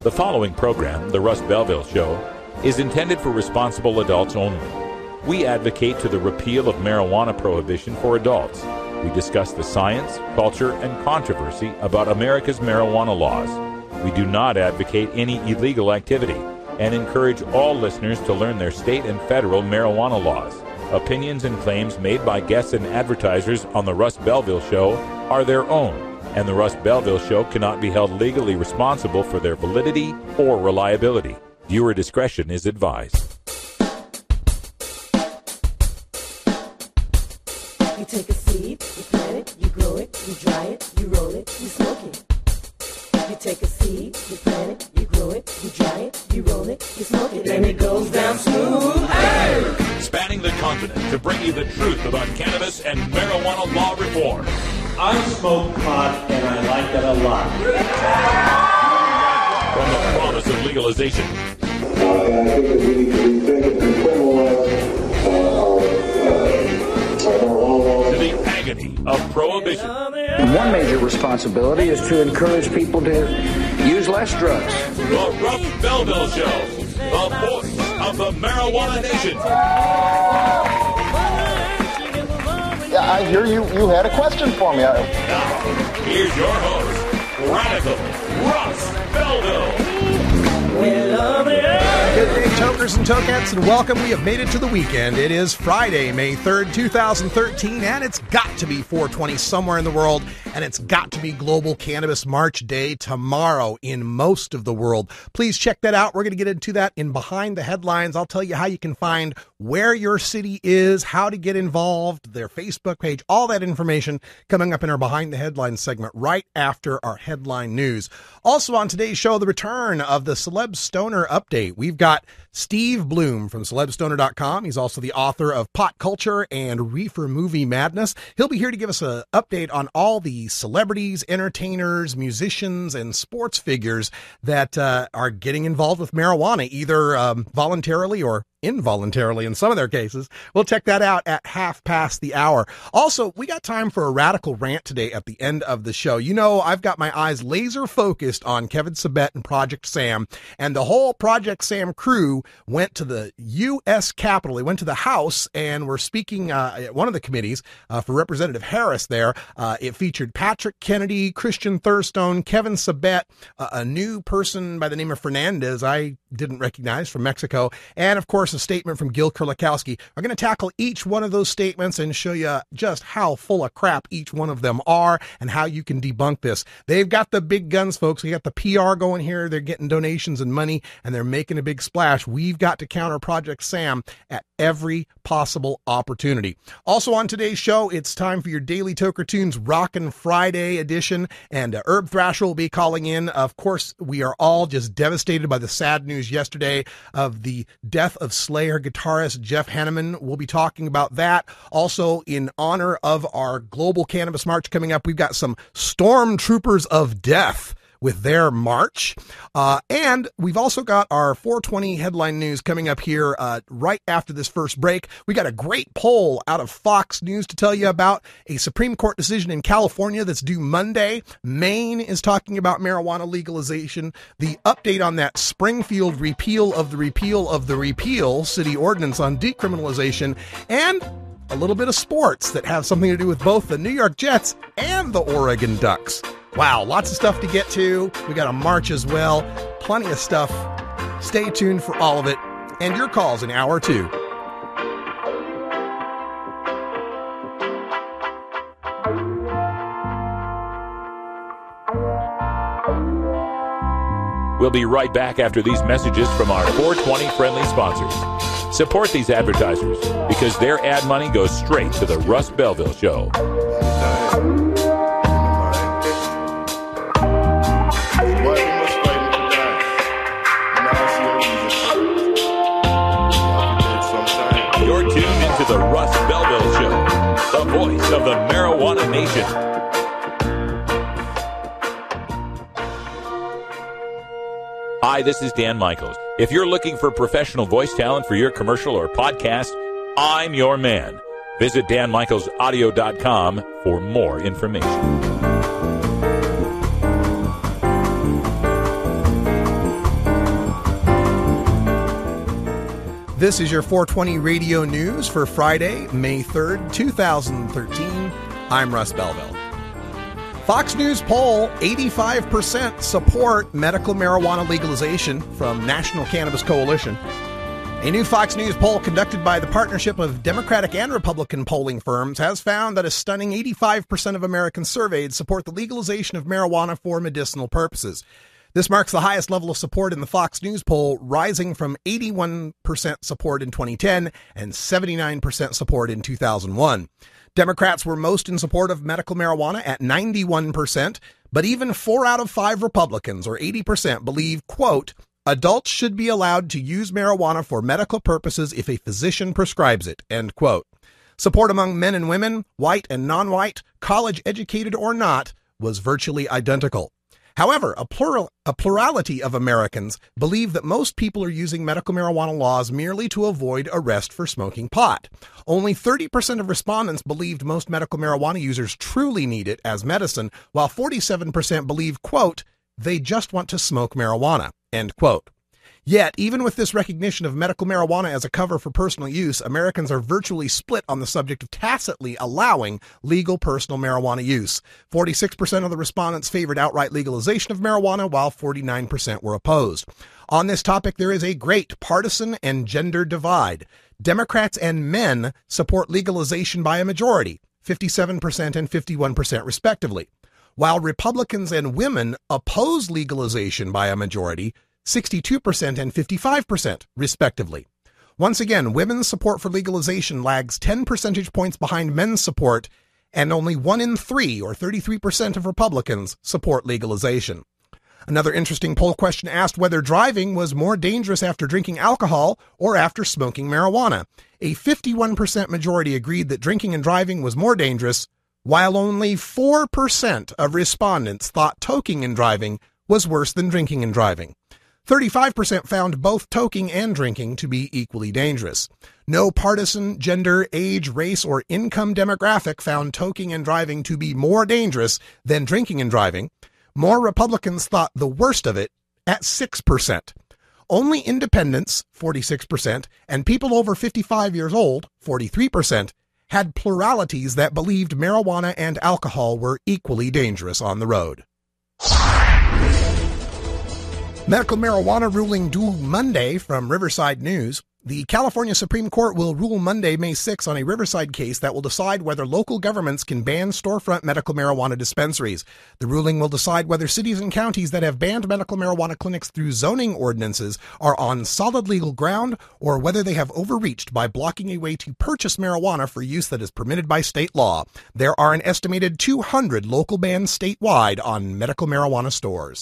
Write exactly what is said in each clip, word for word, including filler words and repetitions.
The following program, The Russ Belville Show, is intended for responsible adults only. We advocate to the repeal of marijuana prohibition for adults. We discuss the science, culture, and controversy about America's marijuana laws. We do not advocate any illegal activity and encourage all listeners to learn their state and federal marijuana laws. Opinions and claims made by guests and advertisers on The Russ Belville Show are their own, and The Russ Belville Show cannot be held legally responsible for their validity or reliability. Viewer discretion is advised. You take a seed, you plant it, you grow it, you dry it, you roll it, you smoke it. You take a seed, you plant it, you grow it, you dry it, you roll it, you smoke it, and it goes down smooth. Hey! Spanning the continent to bring you the truth about cannabis and marijuana law reform. I smoke pot and I like it a lot. From the promise of legalization. Uh, and I think that we need to rethink and decriminalize uh, our, uh, our marijuana laws. To the agony of prohibition. One major responsibility is to encourage people to use less drugs. The Russ Belville Show, the voice of the marijuana nation. Yeah, I hear you. You had a question for me. I... Now, here's your host, Radical Russ Belville. Good day, tokers and tokettes, and welcome. We have made it to the weekend. It is Friday, May third, two thousand thirteen, and it's got to be four twenty somewhere in the world, and it's got to be Global Cannabis March Day tomorrow in most of the world. Please check that out. We're going to get into that in Behind the Headlines. I'll tell you how you can find where your city is, how to get involved, their Facebook page, all that information coming up in our Behind the Headlines segment right after our headline news. Also on today's show, the return of the Celeb Stoner Update. We've got Steve Bloom from celeb stoner dot com. He's also the author of Pot Culture and Reefer Movie Madness. He'll be here to give us an update on all the celebrities, entertainers, musicians, and sports figures that uh, are getting involved with marijuana, either um, voluntarily or involuntarily in some of their cases. We'll check that out at half past the hour. Also, we got time for a radical rant today at the end of the show. You know, I've got my eyes laser focused on Kevin Sabet and Project Sam, and the whole Project Sam crew went to the U S Capitol. They went to the House and were speaking uh, at one of the committees uh, for Representative Harris there. Uh, it featured Patrick Kennedy, Christian Thurstone, Kevin Sabet, uh, a new person by the name of Fernandez I didn't recognize from Mexico, and of course a statement from Gil Kurlikowski. I'm going to tackle each one of those statements and show you just how full of crap each one of them are and how you can debunk this. They've got the big guns, folks. We got the P R going here. They're getting donations and money, and they're making a big splash. We've got to counter Project Sam at every possible opportunity. Also on today's show, it's time for your Daily Toker Tunes Rockin' Friday edition, and uh, Herb Thrasher will be calling in. Of course, we are all just devastated by the sad news yesterday of the death of Slayer guitarist Jeff Hanneman. We'll be talking about that. Also, in honor of our Global Cannabis March coming up, we've got some Stormtroopers of Death with their march. Uh, and we've also got our four twenty headline news coming up here uh, right after this first break. We got a great poll out of Fox News to tell you about a Supreme Court decision in California that's due Monday. Maine is talking about marijuana legalization. The update on that Springfield repeal of the repeal of the repeal city ordinance on decriminalization, and a little bit of sports that have something to do with both the New York Jets and the Oregon Ducks. Wow, lots of stuff to get to. We got a march as well. Plenty of stuff. Stay tuned for all of it. And your calls in hour two. We'll be right back after these messages from our four twenty friendly sponsors. Support these advertisers because their ad money goes straight to the Russ Belville Show. You're tuned into the Russ Belville Show, the voice of the marijuana nation. Hi, this is Dan Michaels. If you're looking for professional voice talent for your commercial or podcast, I'm your man. Visit dan michaels audio dot com for more information. This is your four twenty radio news for Friday, May third, two thousand thirteen. I'm Russ Belville. Fox News poll, eighty-five percent support medical marijuana legalization from National Cannabis Coalition. A new Fox News poll conducted by the partnership of Democratic and Republican polling firms has found that a stunning eighty-five percent of Americans surveyed support the legalization of marijuana for medicinal purposes. This marks the highest level of support in the Fox News poll, rising from eighty-one percent support in twenty ten and seventy-nine percent support in two thousand one. Democrats were most in support of medical marijuana at ninety-one percent, but even four out of five Republicans, or eighty percent, believe, quote, adults should be allowed to use marijuana for medical purposes if a physician prescribes it, end quote. Support among men and women, white and non-white, college educated or not, was virtually identical. However, a plural, a plurality of Americans believe that most people are using medical marijuana laws merely to avoid arrest for smoking pot. Only thirty percent of respondents believed most medical marijuana users truly need it as medicine, while forty-seven percent believe, quote, they just want to smoke marijuana, end quote. Yet, even with this recognition of medical marijuana as a cover for personal use, Americans are virtually split on the subject of tacitly allowing legal personal marijuana use. forty-six percent of the respondents favored outright legalization of marijuana, while forty-nine percent were opposed. On this topic, there is a great partisan and gender divide. Democrats and men support legalization by a majority, fifty-seven percent and fifty-one percent respectively, while Republicans and women oppose legalization by a majority, sixty-two percent and fifty-five percent, respectively. Once again, women's support for legalization lags ten percentage points behind men's support, and only one in three, or thirty-three percent of Republicans, support legalization. Another interesting poll question asked whether driving was more dangerous after drinking alcohol or after smoking marijuana. A fifty-one percent majority agreed that drinking and driving was more dangerous, while only four percent of respondents thought toking and driving was worse than drinking and driving. thirty-five percent found both toking and drinking to be equally dangerous. No partisan, gender, age, race, or income demographic found toking and driving to be more dangerous than drinking and driving. More Republicans thought the worst of it at six percent. Only independents, forty-six percent, and people over fifty-five years old, forty-three percent, had pluralities that believed marijuana and alcohol were equally dangerous on the road. Medical marijuana ruling due Monday from Riverside News. The California Supreme Court will rule Monday, May sixth, on a Riverside case that will decide whether local governments can ban storefront medical marijuana dispensaries. The ruling will decide whether cities and counties that have banned medical marijuana clinics through zoning ordinances are on solid legal ground, or whether they have overreached by blocking a way to purchase marijuana for use that is permitted by state law. There are an estimated two hundred local bans statewide on medical marijuana stores.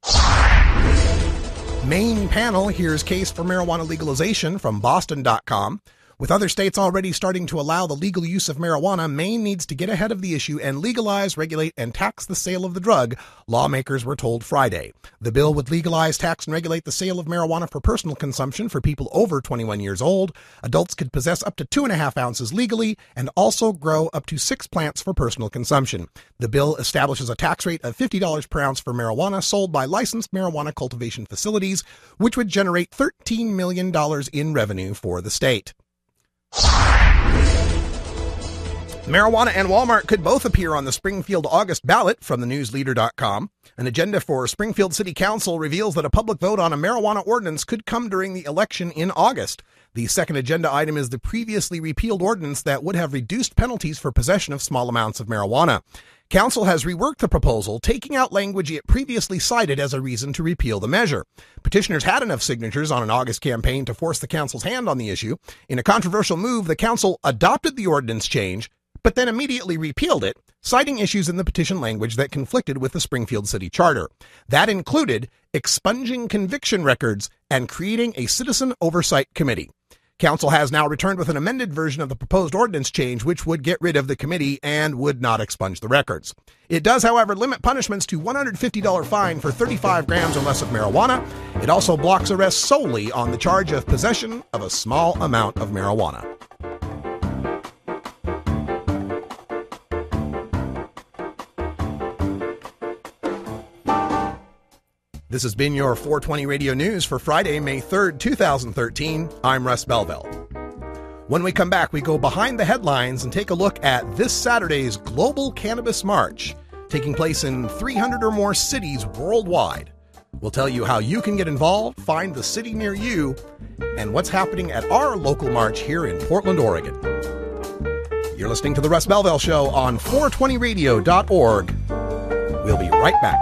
Maine panel hears case for marijuana legalization from Boston dot com. With other states already starting to allow the legal use of marijuana, Maine needs to get ahead of the issue and legalize, regulate, and tax the sale of the drug, lawmakers were told Friday. The bill would legalize, tax, and regulate the sale of marijuana for personal consumption for people over twenty-one years old. Adults could possess up to two and a half ounces legally and also grow up to six plants for personal consumption. The bill establishes a tax rate of fifty dollars per ounce for marijuana sold by licensed marijuana cultivation facilities, which would generate thirteen million dollars in revenue for the state. Marijuana and Walmart could both appear on the Springfield August ballot from the news leader dot com. An agenda for Springfield City Council reveals that a public vote on a marijuana ordinance could come during the election in August. The second agenda item is the previously repealed ordinance that would have reduced penalties for possession of small amounts of marijuana. Council has reworked the proposal, taking out language it previously cited as a reason to repeal the measure. Petitioners had enough signatures on an August campaign to force the council's hand on the issue. In a controversial move, the council adopted the ordinance change, but then immediately repealed it, citing issues in the petition language that conflicted with the Springfield City Charter. That included expunging conviction records and creating a citizen oversight committee. Council has now returned with an amended version of the proposed ordinance change, which would get rid of the committee and would not expunge the records. It does, however, limit punishments to one hundred fifty dollars fine for thirty-five grams or less of marijuana. It also blocks arrests solely on the charge of possession of a small amount of marijuana. This has been your four twenty Radio News for Friday, May third, twenty thirteen. I'm Russ Belville. When we come back, we go behind the headlines and take a look at this Saturday's Global Cannabis March, taking place in three hundred or more cities worldwide. We'll tell you how you can get involved, find the city near you, and what's happening at our local march here in Portland, Oregon. You're listening to The Russ Belville Show on four twenty radio dot org. We'll be right back.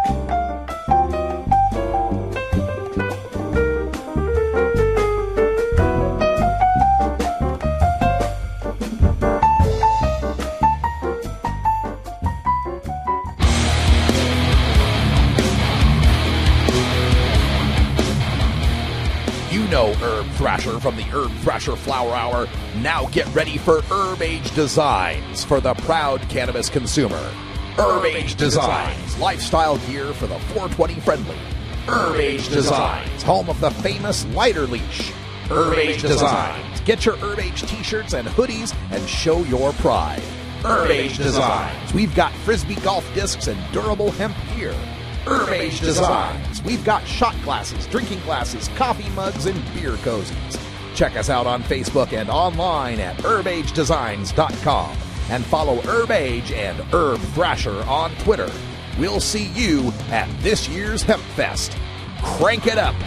Know Herb Thrasher from the Herb Thrasher Flower Hour. Now get ready for Herb Age Designs for the proud cannabis consumer. Herb Age Designs, lifestyle gear for the four twenty friendly. Herb Age Designs, home of the famous lighter leash. Herb Age Designs, get your Herb Age t-shirts and hoodies and show your pride. Herb Age Designs, we've got frisbee golf discs and durable hemp gear. Herb Age Designs. We've got shot glasses, drinking glasses, coffee mugs, and beer cozies. Check us out on Facebook and online at herb age designs dot com. And follow Herb Age and Herb Thrasher on Twitter. We'll see you at this year's Hemp Fest. Crank it up.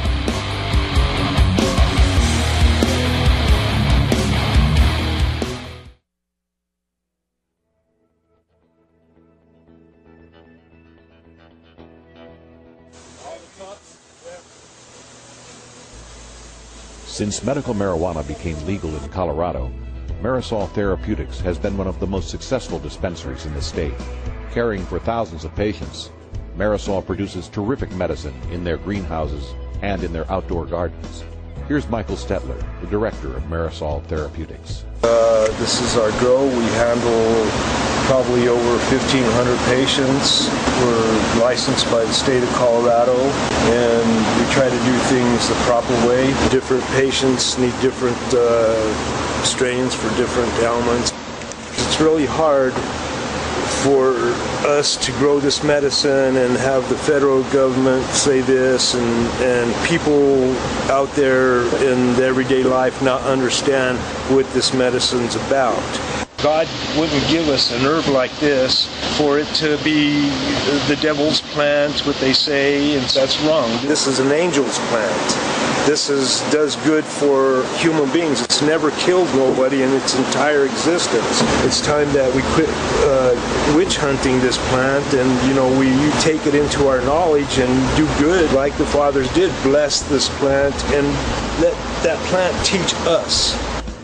Since medical marijuana became legal in Colorado, Marisol Therapeutics has been one of the most successful dispensaries in the state. Caring for thousands of patients, Marisol produces terrific medicine in their greenhouses and in their outdoor gardens. Here's Michael Stetler, the director of Marisol Therapeutics. Uh, this is our grow. We handle probably over fifteen hundred patients. We're licensed by the state of Colorado, and we try to do things the proper way. Different patients need different uh, strains for different ailments. It's really hard for us to grow this medicine and have the federal government say this, and, and people out there in the everyday life not understand what this medicine's about. God wouldn't give us an herb like this for it to be the devil's plant, what they say, and that's wrong. This is an angel's plant. This is does good for human beings. It's never killed nobody in its entire existence. It's time that we quit uh, witch hunting this plant, and you know we take it into our knowledge and do good like the fathers did. Bless this plant and let that plant teach us.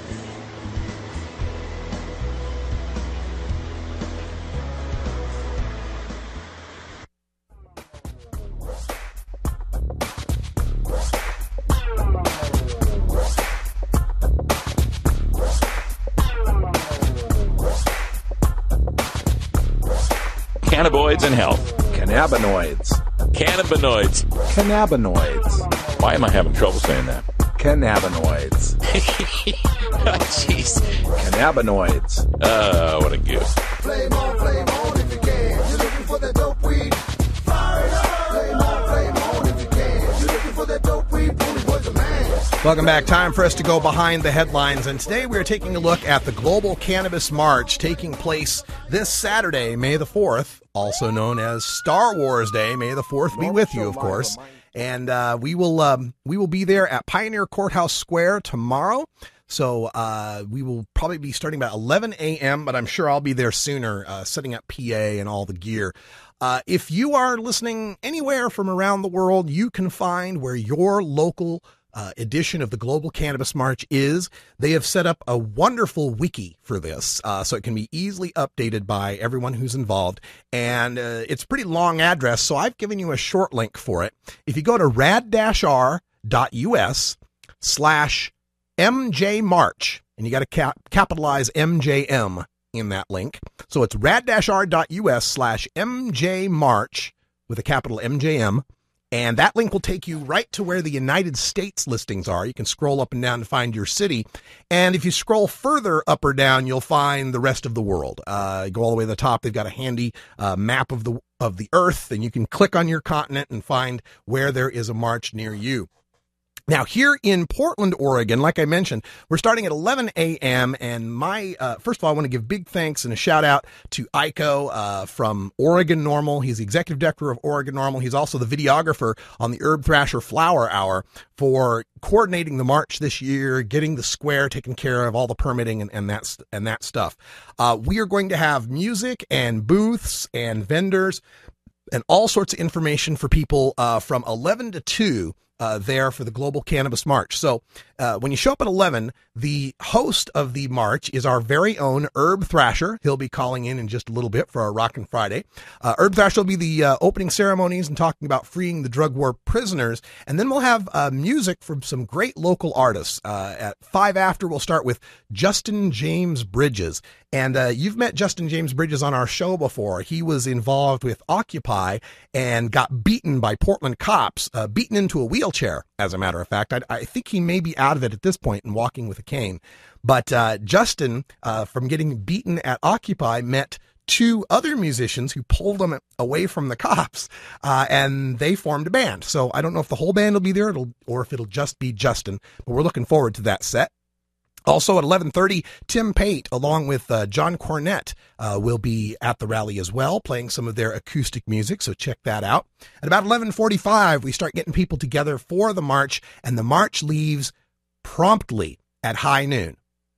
Cannabinoids and health. Cannabinoids. Cannabinoids. Cannabinoids. Why am I having trouble saying that? Cannabinoids. Oh, jeez. Cannabinoids. Uh, what a goof. Flame on, flame on if you can. You're looking for that dope weed. Fire it up. Flame on, flame on if you can. You're looking for that dope weed. Bully boy's a man. Welcome back. Time for us to go behind the headlines, and today we're taking a look at the Global Cannabis March taking place this Saturday, May the fourth, also known as Star Wars Day. May the fourth be with you, of course. And uh, we will um, we will be there at Pioneer Courthouse Square tomorrow. So uh, we will probably be starting about eleven a.m., but I'm sure I'll be there sooner, uh, setting up P A and all the gear. Uh, if you are listening anywhere from around the world, you can find where your local Uh, edition of the Global Cannabis March is. They have set up a wonderful wiki for this, uh, so it can be easily updated by everyone who's involved. And uh, it's a pretty long address, so I've given you a short link for it. If you go to rad-r dot u s slash M J March, and you got to cap- capitalize M J M in that link. So it's rad-r dot u s slash M J March with a capital M J M. And that link will take you right to where the United States listings are. You can scroll up and down to find your city. And if you scroll further up or down, you'll find the rest of the world. Uh, go all the way to the top. They've got a handy uh, map of the of the earth, and you can click on your continent and find where there is a march near you. Now, here in Portland, Oregon, like I mentioned, we're starting at eleven a.m. And my, uh, first of all, I want to give big thanks and a shout out to Iko uh, from Oregon Normal. He's the executive director of Oregon Normal. He's also the videographer on the Herb Thrasher Flower Hour for coordinating the march this year, getting the square taken care of, all the permitting and, and that and that stuff. Uh, we are going to have music and booths and vendors and all sorts of information for people uh, from eleven to two. Uh, there for the Global Cannabis March. So uh, when you show up at eleven, the host of the march is our very own Herb Thrasher. He'll be calling in in just a little bit for our Rockin' Friday. Uh, Herb Thrasher will be the uh, opening ceremonies and talking about freeing the drug war prisoners. And then we'll have uh, music from some great local artists. Uh, at five after, we'll start with Justin James Bridges. And uh, you've met Justin James Bridges on our show before. He was involved with Occupy and got beaten by Portland cops, uh, beaten into a wheelchair, as a matter of fact. I, I think he may be out of it at this point and walking with a cane. But uh, Justin, uh, from getting beaten at Occupy, met two other musicians who pulled him away from the cops, uh, and they formed a band. So I don't know if the whole band will be there it'll, or if it'll just be Justin, but we're looking forward to that set. Also at eleven thirty, Tim Pate, along with uh, John Cornette, uh, will be at the rally as well, playing some of their acoustic music, so check that out. At about eleven forty-five, we start getting people together for the march, and the march leaves promptly at high noon.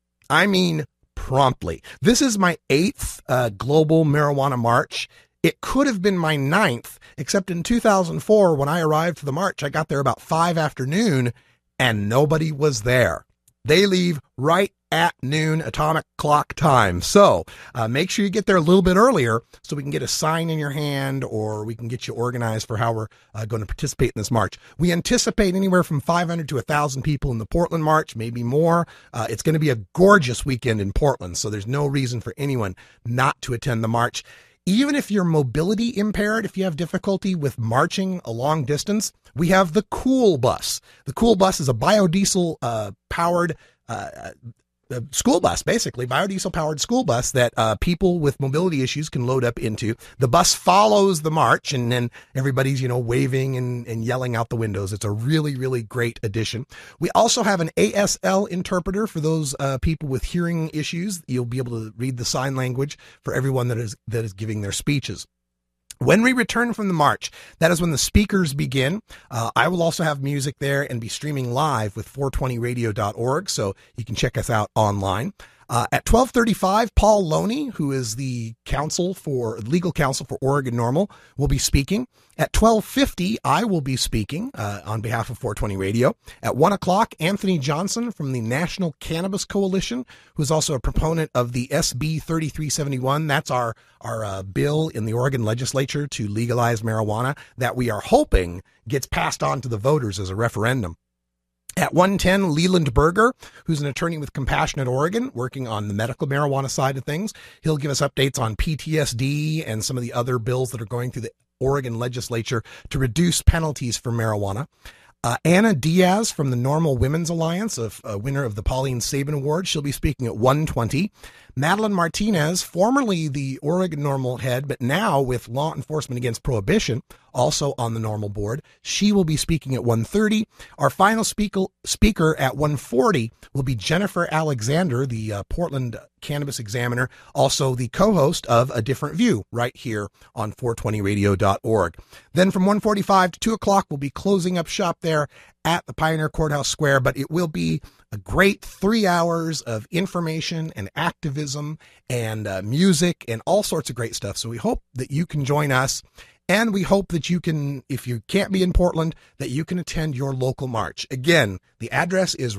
I mean promptly. This is my eighth uh, global marijuana march. It could have been my ninth, except in two thousand four, when I arrived for the march, I got there about five afternoon, and nobody was there. They leave right at noon atomic clock time. So uh, make sure you get there a little bit earlier so we can get a sign in your hand, or we can get you organized for how we're uh, going to participate in this march. We anticipate anywhere from five hundred to one thousand people in the Portland March, maybe more. Uh, it's going to be a gorgeous weekend in Portland, so there's no reason for anyone not to attend the march. Even if you're mobility impaired, if you have difficulty with marching a long distance, we have the Cool Bus. The Cool Bus is a biodiesel uh, powered uh, uh, school bus, basically, biodiesel powered school bus that uh, people with mobility issues can load up into. The bus follows the march, and then everybody's, you know, waving and, and yelling out the windows. It's a really, really great addition. We also have an A S L interpreter for those uh, people with hearing issues. You'll be able to read the sign language for everyone that is that is giving their speeches. When we return from the march, that is when the speakers begin. Uh, I will also have music there and be streaming live with four twenty radio dot org, so you can check us out online. Uh, at twelve thirty-five, Paul Loney, who is the counsel for legal counsel for Oregon Normal, will be speaking. At twelve fifty, I will be speaking uh, on behalf of four twenty Radio. At one o'clock, Anthony Johnson from the National Cannabis Coalition, who is also a proponent of the S B thirty-three seventy-one. That's our, our uh, bill in the Oregon legislature to legalize marijuana that we are hoping gets passed on to the voters as a referendum. At one ten, Leland Berger, who's an attorney with Compassionate Oregon, working on the medical marijuana side of things. He'll give us updates on P T S D and some of the other bills that are going through the Oregon legislature to reduce penalties for marijuana. Uh, Anna Diaz from the Normal Women's Alliance, a, a winner of the Pauline Sabin Award. She'll be speaking at one twenty. Madeline Martinez, formerly the Oregon Normal head, but now with Law Enforcement Against Prohibition, also on the Normal board. She will be speaking at one thirty. Our final speaker, speaker at one forty will be Jennifer Alexander, the uh, Portland Cannabis Examiner, also the co-host of A Different View right here on four twenty radio dot org. Then from one forty-five to two o'clock, we'll be closing up shop there at the Pioneer Courthouse Square, but it will be a great three hours of information and activism and uh, music and all sorts of great stuff. So we hope that you can join us, and we hope that you can, if you can't be in Portland, that you can attend your local march. Again, the address is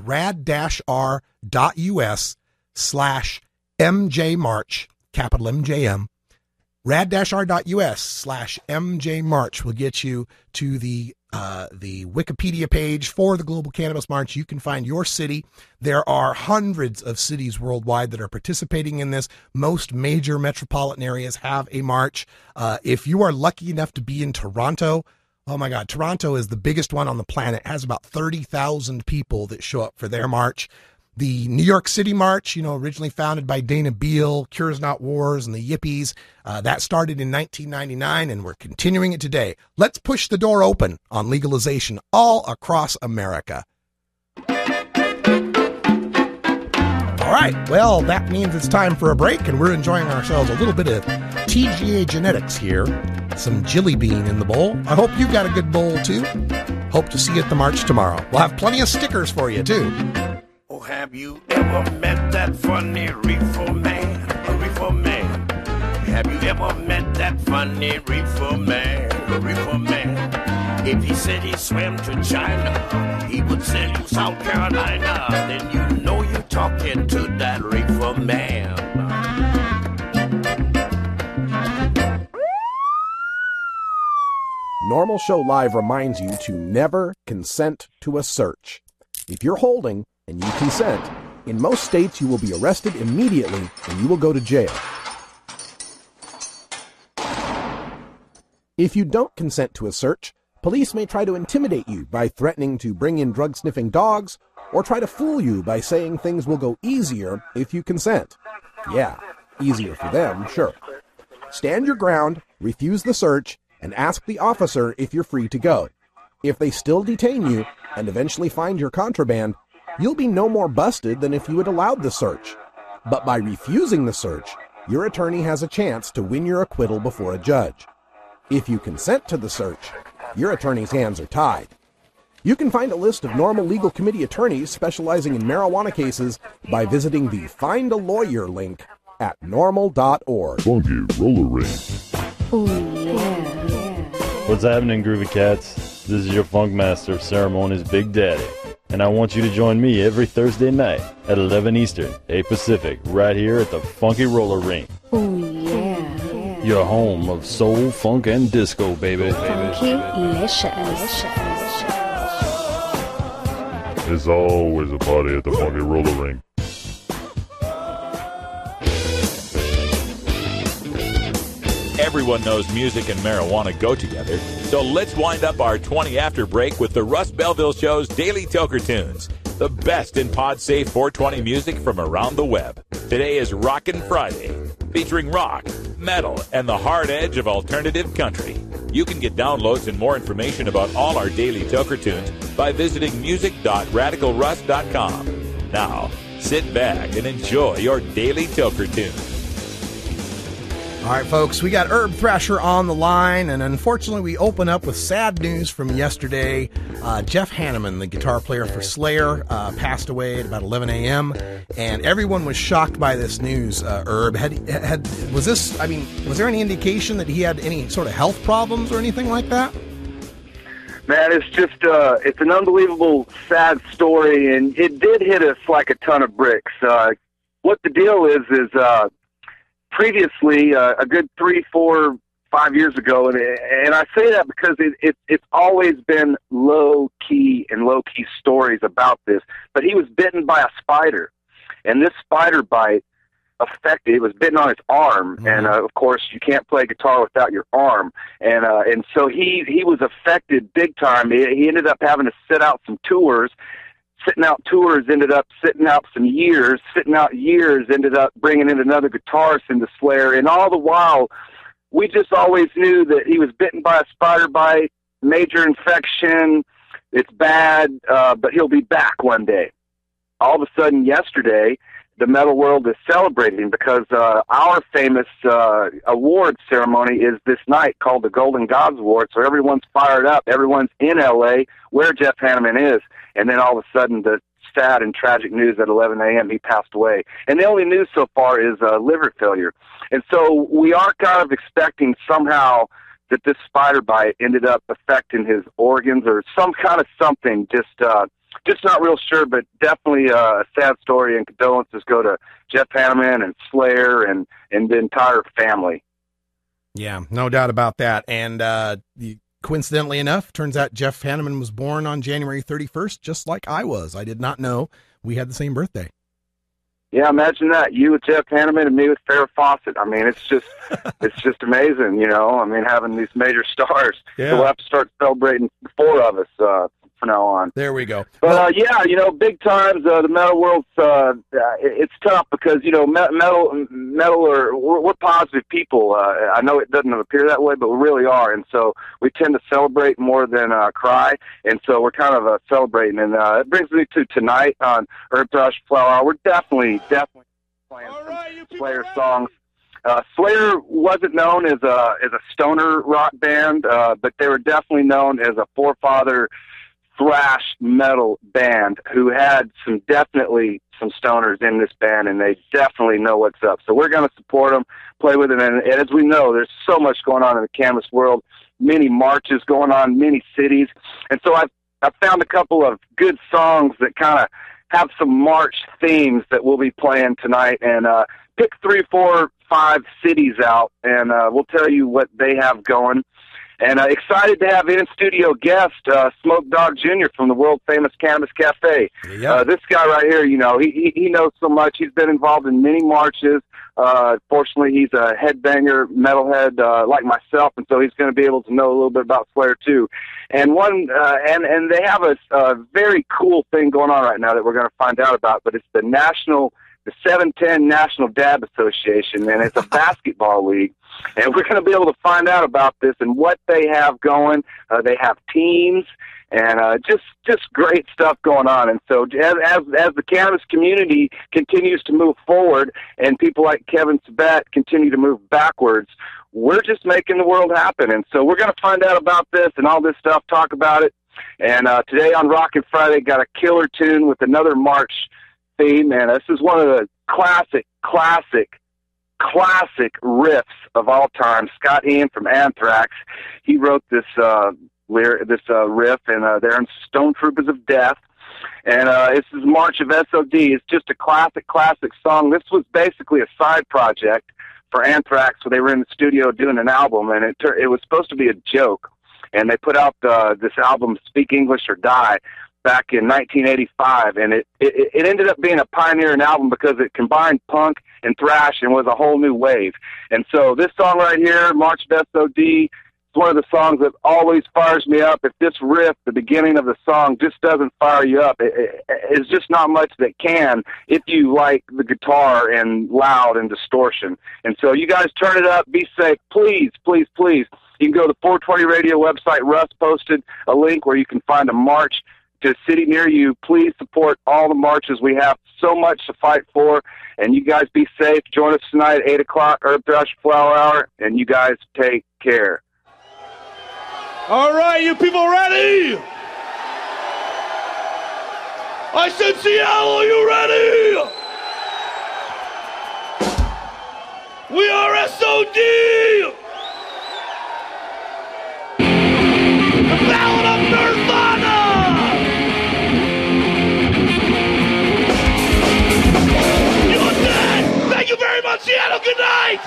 rad-r.us slash mjmarch, capital M J M. rad-r.us slash mjmarch will get you to the Uh, the Wikipedia page for the Global Cannabis March. You can find your city. There are hundreds of cities worldwide that are participating in this. Most major metropolitan areas have a march. Uh, if you are lucky enough to be in Toronto, oh my God, Toronto is the biggest one on the planet. It has about thirty thousand people that show up for their march. The New York City March, you know, originally founded by Dana Beal, Cures Not Wars, and the Yippies, uh, that started in nineteen ninety-nine, and we're continuing it today. Let's push the door open on legalization all across America. All right, well, that means it's time for a break, and we're enjoying ourselves a little bit of T G A Genetics here. Some Jilly Bean in the bowl. I hope you've got a good bowl, too. Hope to see you at the march tomorrow. We'll have plenty of stickers for you, too. Oh, have you ever met that funny reefer man? A reefer man. Have you ever met that funny reefer man? A reefer man. If he said he swam to China, he would sell you South Carolina. Then you know you're talking to that reefer man. Normal Show Live reminds you to never consent to a search. If you're holding and you consent, in most states you will be arrested immediately and you will go to jail. If you don't consent to a search, police may try to intimidate you by threatening to bring in drug-sniffing dogs or try to fool you by saying things will go easier if you consent. Yeah, easier for them, sure. Stand your ground, refuse the search, and ask the officer if you're free to go. If they still detain you and eventually find your contraband, you'll be no more busted than if you had allowed the search. But by refusing the search, your attorney has a chance to win your acquittal before a judge. If you consent to the search, your attorney's hands are tied. You can find a list of Normal Legal Committee attorneys specializing in marijuana cases by visiting the Find a Lawyer link at normal dot org. Funky Roller Ring. Oh, yeah. What's happening, Groovy Cats? This is your Funk Master of Ceremonies, Big Daddy, and I want you to join me every Thursday night at eleven Eastern, eight Pacific, right here at the Funky Roller Ring. Oh, yeah. Your home of soul, funk, and disco, baby. Funky-licious. There's always a party at the Funky Roller Ring. Everyone knows music and marijuana go together, so let's wind up our twenty after break with the Russ Belville Show's Daily Toker Tunes, the best in pod-safe four twenty music from around the web. Today is Rockin' Friday, featuring rock, metal, and the hard edge of alternative country. You can get downloads and more information about all our Daily Toker Tunes by visiting music dot radical russ dot com. Now, sit back and enjoy your Daily Toker Tunes. All right, folks, we got Herb Thrasher on the line, and unfortunately we open up with sad news from yesterday. Uh, Jeff Hanneman, the guitar player for Slayer, uh, passed away at about eleven a.m., and everyone was shocked by this news, uh, Herb. Had, had, was this, I mean, was there any indication that he had any sort of health problems or anything like that? Man, it's just, uh, it's an unbelievable, sad story, and it did hit us like a ton of bricks. Uh, what the deal is, is, uh, previously, uh, a good three, four, five years ago, and and I say that because it, it it's always been low key and low key stories about this. But he was bitten by a spider, and this spider bite affected. It was bitten on his arm, mm-hmm. and uh, of course you can't play guitar without your arm, and uh, and so he he was affected big time. He, he ended up having to sit out some tours. Sitting out tours ended up sitting out some years. Sitting out years ended up bringing in another guitarist into Slayer. And all the while, we just always knew that he was bitten by a spider bite, major infection. It's bad, uh, but he'll be back one day. All of a sudden, yesterday, the metal world is celebrating because uh, our famous uh, award ceremony is this night called the Golden Gods Award. So everyone's fired up. Everyone's in L A where Jeff Hanneman is. And then all of a sudden, the sad and tragic news at eleven a.m., he passed away. And the only news so far is uh, liver failure. And so we are kind of expecting somehow that this spider bite ended up affecting his organs or some kind of something. Just uh, just not real sure, but definitely uh, a sad story, and condolences go to Jeff Hanneman and Slayer and, and the entire family. Yeah, no doubt about that. And uh, the coincidentally enough, turns out Jeff Hanneman was born on January thirty-first, just like I was. I did not know we had the same birthday. Yeah, imagine that. You with Jeff Hanneman and me with Farrah Fawcett. I mean, it's just it's just amazing, you know. I mean, having these major stars. Yeah. So we'll have to start celebrating the four of us uh, from now on. There we go. But uh, yeah, you know, big times. Uh, the metal world's uh, it's tough because you know metal metal are we're, we're positive people. Uh, I know it doesn't appear that way, but we really are, and so we tend to celebrate more than uh, cry, and so we're kind of uh, celebrating. And uh, it brings me to tonight on Herb Thrash Flower Hour. We're definitely definitely playing some Slayer songs. Uh, Slayer wasn't known as a as a stoner rock band, uh, but they were definitely known as a forefather thrash metal band who had some definitely some stoners in this band, and they definitely know what's up. So we're going to support them, play with them, and, and as we know, there's so much going on in the cannabis world, many marches going on, many cities, and so I've I've found a couple of good songs that kind of have some march themes that we'll be playing tonight, and uh, pick three, four, five cities out, and uh, we'll tell you what they have going. And uh, excited to have in-studio guest, uh, Smoke Dog Junior from the world-famous Cannabis Cafe. Yep. Uh, this guy right here, you know, he, he he knows so much. He's been involved in many marches. Uh, fortunately, he's a headbanger, metalhead uh, like myself, and so he's going to be able to know a little bit about Slayer too. And one, uh, and and they have a, a very cool thing going on right now that we're going to find out about. But it's the national. The seven ten National Dab Association, and it's a basketball league. And we're going to be able to find out about this and what they have going. Uh, they have teams and uh, just just great stuff going on. And so as, as as the cannabis community continues to move forward and people like Kevin Sabet continue to move backwards, we're just making the world happen. And so we're going to find out about this and all this stuff, talk about it. And uh, today on Rockin' Friday, got a killer tune with another march theme, and this is one of the classic, classic, classic riffs of all time. Scott Ian from Anthrax, he wrote this uh, lyric, this uh, riff, and uh, they're in Stone Troopers of Death, and uh, this is March of S O D. It's just a classic, classic song. This was basically a side project for Anthrax, so they were in the studio doing an album, and it it was supposed to be a joke, and they put out uh, this album, Speak English or Die, back in nineteen eighty-five, and it, it it ended up being a pioneering album because it combined punk and thrash and was a whole new wave. And so this song right here, March of S O D, is one of the songs that always fires me up. If this riff, the beginning of the song, just doesn't fire you up, it, it, it's just not much that can if you like the guitar and loud and distortion. And so you guys turn it up, be safe, please, please, please. You can go to the four twenty Radio website. Russ posted a link where you can find a march to a city near you. Please support all the marches. We have so much to fight for, and you guys be safe. Join us tonight at eight o'clock, Herb Thrash Flower Hour, and you guys take care. All right, you people ready? I said Seattle, are you ready? We are S O D! The Ballad of Nirvana! Thank you very much, Seattle. Good night.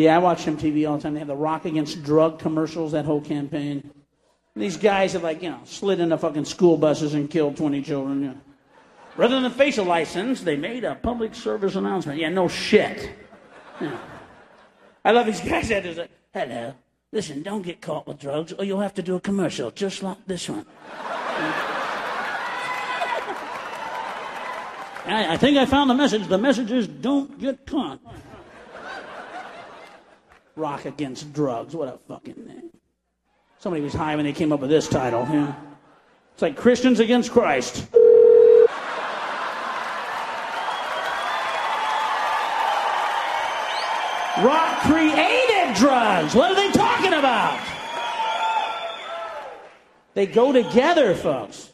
Yeah, I watch M T V all the time. They have the Rock Against Drug commercials, that whole campaign. And these guys have, like, you know, slid into fucking school buses and killed twenty children. You know. Rather than a facial license, they made a public service announcement. Yeah, no shit. Yeah. I love these guys that is like, hello, listen, don't get caught with drugs or you'll have to do a commercial just like this one. I, I think I found the message. The message is don't get caught. Rock Against Drugs. What a fucking name. Somebody was high when they came up with this title. Yeah. It's like Christians Against Christ. Rock created drugs. What are they talking about? They go together, folks.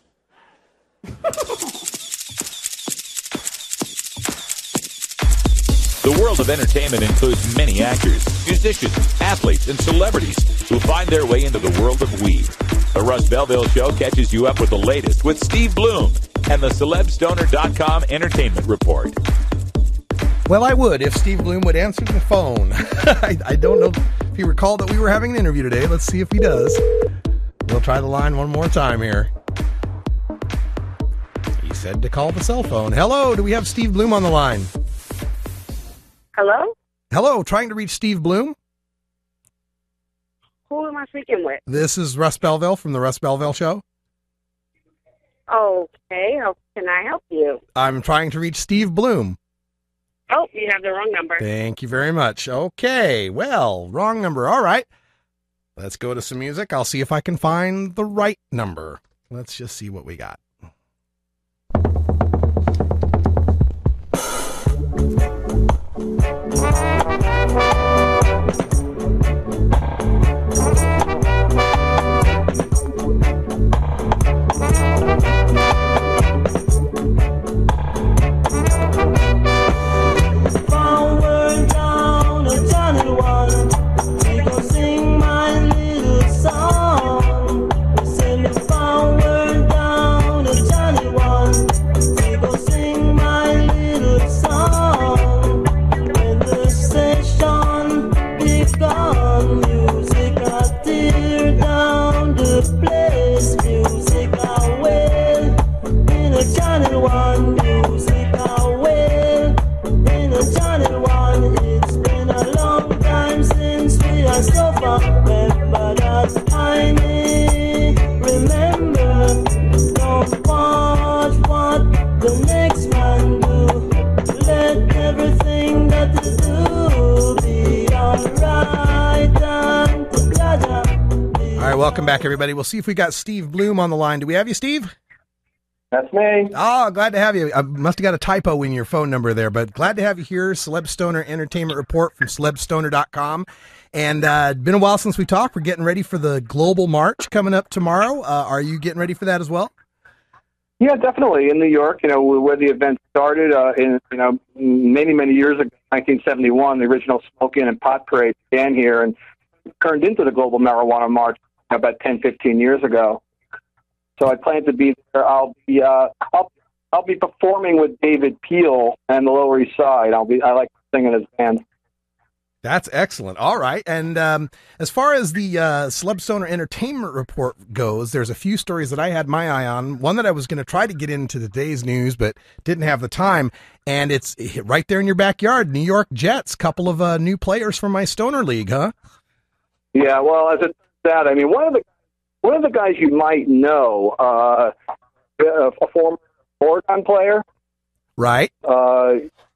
The world of entertainment includes many actors, musicians, athletes, and celebrities who find their way into the world of weed. The Russ Belville Show catches you up with the latest with Steve Bloom and the Celeb Stoner dot com Entertainment Report. Well, I would if Steve Bloom would answer the phone. I, I don't know if he recalled that we were having an interview today. Let's see if he does. We'll try the line one more time here. He said to call the cell phone. Hello, do we have Steve Bloom on the line? Hello? Hello, trying to reach Steve Bloom? Who am I speaking with? This is Russ Belville from the Russ Belville Show. Okay, how can I help you? I'm trying to reach Steve Bloom. Oh, you have the wrong number. Thank you very much. Okay, well, wrong number. All right. Let's go to some music. I'll see if I can find the right number. Let's just see what we got. Welcome back, everybody. We'll see if we got Steve Bloom on the line. Do we have you, Steve? That's me. Oh, glad to have you. I must have got a typo in your phone number there, but glad to have you here. Celeb Stoner Entertainment Report from Celeb Stoner dot com. And uh, been a while since we talked. We're getting ready for the Global March coming up tomorrow. Uh, are you getting ready for that as well? Yeah, definitely. In New York, you know, where the event started, uh, in you know, many many years ago, nineteen seventy-one, the original Smoke-In and Pot Parade began here and turned into the Global Marijuana March about ten, fifteen years ago. So I plan to be there. I'll be uh, I'll I'll be performing with David Peel and the Lower East Side. I'll be I like singing his band. That's excellent. All right. And um, as far as the uh, Celeb Stoner Entertainment Report goes, there's a few stories that I had my eye on. One that I was going to try to get into today's news, but didn't have the time. And it's right there in your backyard. New York Jets, couple of uh, new players from my Stoner League, huh? Yeah. Well, as it that I mean, one of the one of the guys you might know, uh, a former Oregon player, right? Uh,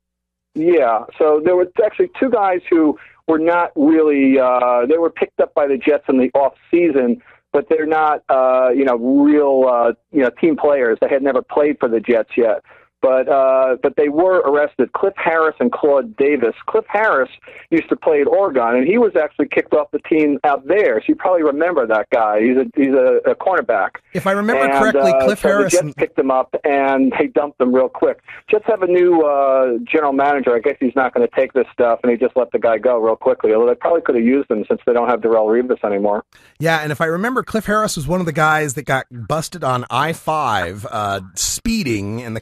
yeah. So there were actually two guys who were not really. Uh, they were picked up by the Jets in the off season, but they're not, uh, you know, real, uh, you know, team players. They had never played for the Jets yet. But uh, but they were arrested, Cliff Harris and Claude Davis. Cliff Harris used to play at Oregon, and he was actually kicked off the team out there. So you probably remember that guy. He's a he's a, a cornerback. If I remember and, correctly, uh, Cliff so Harris... the Jets picked him up, and they dumped him real quick. Jets have a new uh, general manager. I guess he's not going to take this stuff, and he just let the guy go real quickly. Although they probably could have used him since they don't have Darrelle Revis anymore. Yeah, and if I remember, Cliff Harris was one of the guys that got busted on I five uh, speeding, and the cops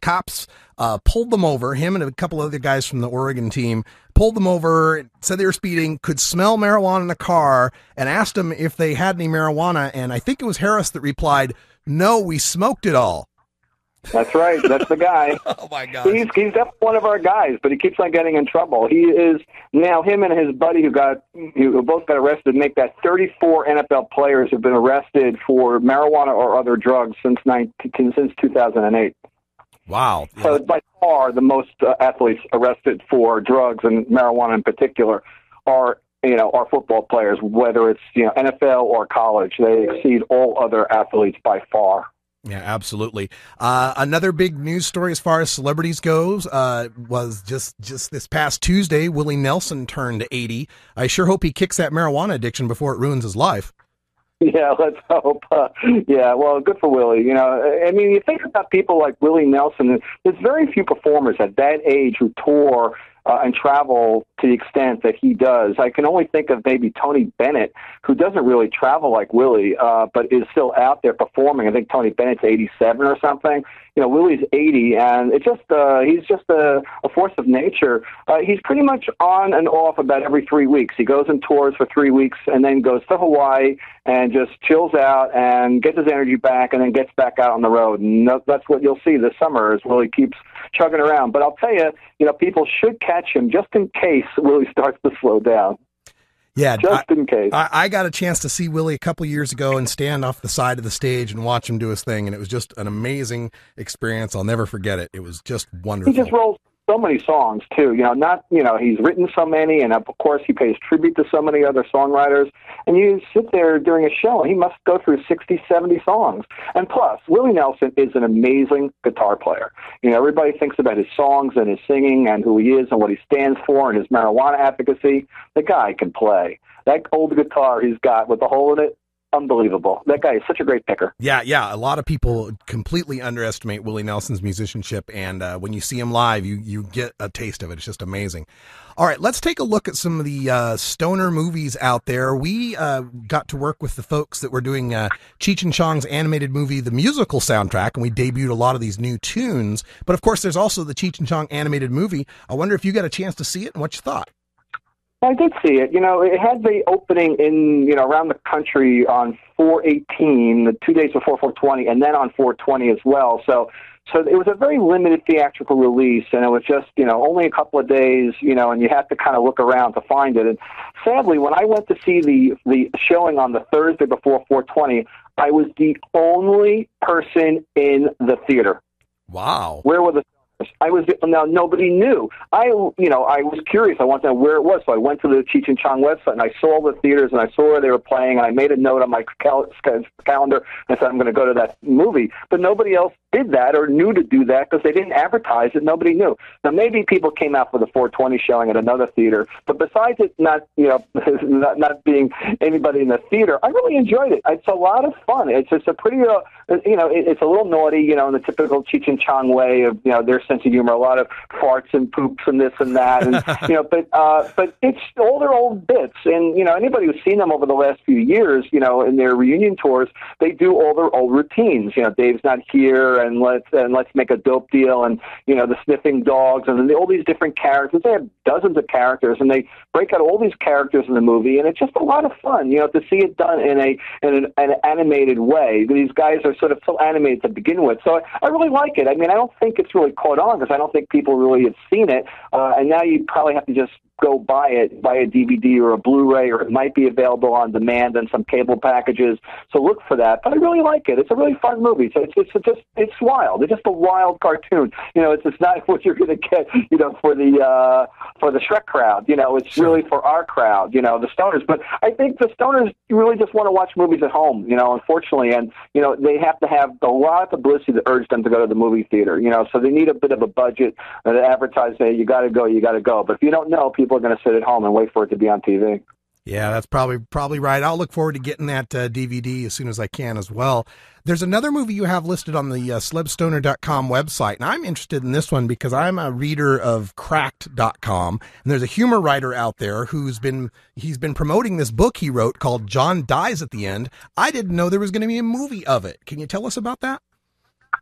uh, pulled them over. Him and a couple other guys from the Oregon team pulled them over, said they were speeding, could smell marijuana in the car, and asked them if they had any marijuana. And I think it was Harris that replied, "No, we smoked it all." That's right. That's the guy. Oh, my God. He's, he's definitely one of our guys, but he keeps on getting in trouble. He is now, him and his buddy who got, who both got arrested, make that thirty-four N F L players have been arrested for marijuana or other drugs since nineteen, since two thousand eight. Wow. So it's by far the most uh, athletes arrested for drugs and marijuana in particular are, you know, are football players, whether it's, you know, N F L or college. They exceed all other athletes by far. Yeah, absolutely. Uh, another big news story as far as celebrities goes uh, was just, just this past Tuesday, Willie Nelson turned eighty. I sure hope he kicks that marijuana addiction before it ruins his life. Yeah, let's hope. Uh, yeah, well, good for Willie. You know, I mean, you think about people like Willie Nelson. There's very few performers at that age who tour uh, and travel to the extent that he does. I can only think of maybe Tony Bennett, who doesn't really travel like Willie, uh, but is still out there performing. I think Tony Bennett's eighty-seven or something. You know, Willie's eighty, and it's just uh, he's just a, a force of nature. Uh, he's pretty much on and off about every three weeks. He goes and tours for three weeks and then goes to Hawaii and just chills out and gets his energy back and then gets back out on the road. And that's what you'll see this summer as Willie keeps chugging around. But I'll tell you, you know, people should catch him just in case Willie starts to slow down. Yeah, just I, in case. I, I got a chance to see Willie a couple years ago and stand off the side of the stage and watch him do his thing, and it was just an amazing experience. I'll never forget it. It was just wonderful. He just rolls so many songs too. You know, not you know he's written so many, and of course he pays tribute to so many other songwriters. And you sit there during a show, and he must go through sixty, seventy songs. And plus, Willie Nelson is an amazing guitar player. You know, everybody thinks about his songs and his singing and who he is and what he stands for and his marijuana advocacy. The guy can play. That old guitar he's got with the hole in it, unbelievable. That guy is such a great picker. Yeah, yeah. A lot of people completely underestimate Willie Nelson's musicianship, and uh, when you see him live, you you get a taste of it. It's just amazing. All right, let's take a look at some of the uh, stoner movies out there. We uh, got to work with the folks that were doing uh, Cheech and Chong's animated movie, the musical soundtrack, and we debuted a lot of these new tunes. But of course, there's also the Cheech and Chong animated movie. I wonder if you got a chance to see it and what you thought. I did see it. You know, it had the opening in, you know, around the country on four eighteen, the two days before four twenty, and then on four twenty as well. So, so it was a very limited theatrical release, and it was just, you know, only a couple of days, you know, and you have to kind of look around to find it. And sadly, when I went to see the the showing on the Thursday before four twenty, I was the only person in the theater. Wow. Where were the I was now nobody knew. I you know I was curious. I wanted to know where it was, so I went to the Cheech and Chong website and I saw the theaters and I saw where they were playing, and I made a note on my cal- calendar and I said I'm going to go to that movie. But nobody else did that or knew to do that because they didn't advertise it. Nobody knew. Now maybe people came out for the four twenty showing at another theater, but besides it not you know not not being anybody in the theater, I really enjoyed it. It's a lot of fun. It's just a pretty uh, you know it, it's a little naughty, you know, in the typical Cheech and Chong way of you know their sense of humor, a lot of farts and poops and this and that, and you know, but uh, but it's all their old bits, and you know, anybody who's seen them over the last few years, you know, in their reunion tours, they do all their old routines. You know, Dave's not here, and let's and let's make a dope deal, and you know, the sniffing dogs, and then all these different characters. They have dozens of characters, and they break out all these characters in the movie, and it's just a lot of fun, you know, to see it done in a in an, an animated way. These guys are sort of so animated to begin with, so I, I really like it. I mean, I don't think it's really caught on because I don't think people really have seen it, uh, and now you probably have to just go buy it, buy a D V D or a Blu-ray, or it might be available on demand and some cable packages. So look for that. But I really like it. It's a really fun movie. So it's it's just it's wild. It's just a wild cartoon. You know, it's it's not what you're going to get. You know, for the uh, for the Shrek crowd. You know, it's really for our crowd. You know, the stoners. But I think the stoners really just want to watch movies at home. You know, unfortunately, and you know they have to have a lot of publicity to urge them to go to the movie theater. You know, so they need a bit of a budget uh, to advertise. Hey, you got to go, you got to go. But if you don't know, people are going to sit at home and wait for it to be on T V. Yeah, that's probably probably right. I'll look forward to getting that uh, D V D as soon as I can as well. There's another movie you have listed on the uh, celeb stoner dot com website, and I'm interested in this one because I'm a reader of cracked dot com, and there's a humor writer out there who's been he's been promoting this book he wrote called John Dies at the End. I didn't know there was going to be a movie of it. Can you tell us about that?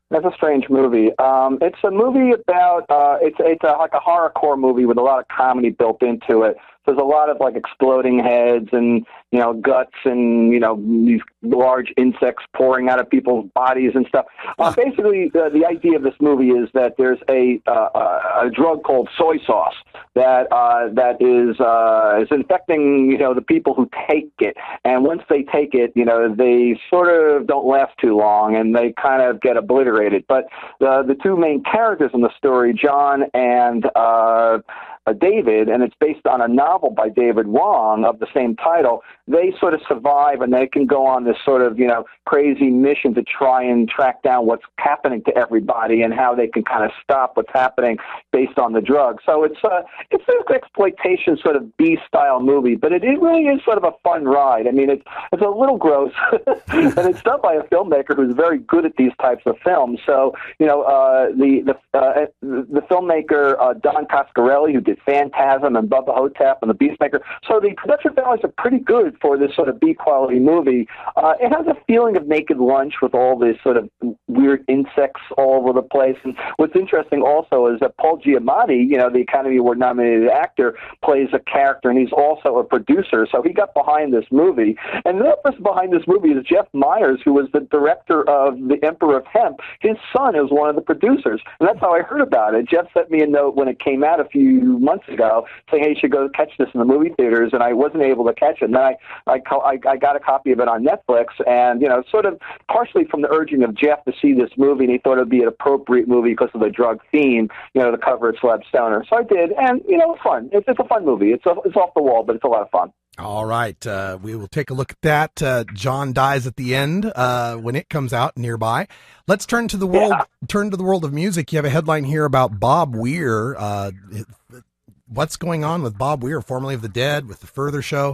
That's a strange movie. Um, it's a movie about uh, it's it's a, like a horrorcore movie with a lot of comedy built into it. There's a lot of like exploding heads and you know guts and you know these large insects pouring out of people's bodies and stuff. Uh, basically, the, the idea of this movie is that there's a uh, a drug called soy sauce that uh, that is uh, is infecting you know the people who take it, and once they take it, you know they sort of don't last too long and they kind of get obliterated. But the the two main characters in the story, John and uh, uh, David, and it's based on a novel by David Wong of the same title, they sort of survive and they can go on this sort of, you know, crazy mission to try and track down what's happening to everybody and how they can kind of stop what's happening based on the drug. So it's a, it's an exploitation sort of B-style movie, but it, it really is sort of a fun ride. I mean, it's, it's a little gross, and it's done by a filmmaker who's very good at these types of films. So, you know, uh, the, the, uh, the filmmaker uh, Don Coscarelli, who did Phantasm and Bubba Hotep and The Beastmaker, so the production values are pretty good for this sort of B-quality movie. Uh, it has a feeling of Naked Lunch with all this sort of weird insects all over the place. And what's interesting also is that Paul Giamatti, you know, the Academy Award-nominated actor, plays a character, and he's also a producer. So he got behind this movie. And the other person behind this movie is Jeff Myers, who was the director of The Emperor of Hemp. His son is one of the producers. And that's how I heard about it. Jeff sent me a note when it came out a few months ago saying, hey, you should go catch this in the movie theaters. And I wasn't able to catch it. And then I, I, I, I got a copy of it on Netflix, and, you know, sort of partially from the urging of Jeff to see this movie, and he thought it would be an appropriate movie because of the drug theme, you know, to cover its Celeb Stoner. So I did, and, you know, it's fun. It's, it's a fun movie. It's, a, it's off the wall, but it's a lot of fun. All right. Uh, we will take a look at that. Uh, John dies at the end uh, when it comes out nearby. Let's turn to the world, yeah. turn to the world of music. You have a headline here about Bob Weir. Uh, what's going on with Bob Weir, formerly of the Dead, with the Further Show?